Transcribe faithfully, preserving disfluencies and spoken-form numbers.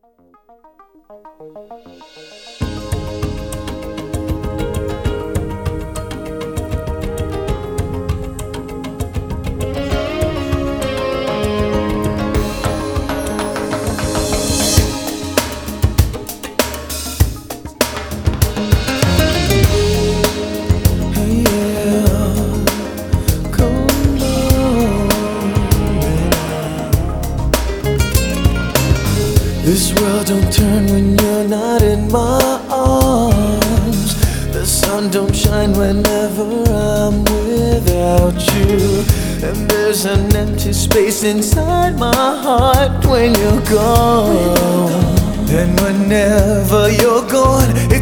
This world don't turn when you're not in my arms. The sun don't shine whenever I'm without you. And there's an empty space inside my heart when you're gone. And whenever you're gone,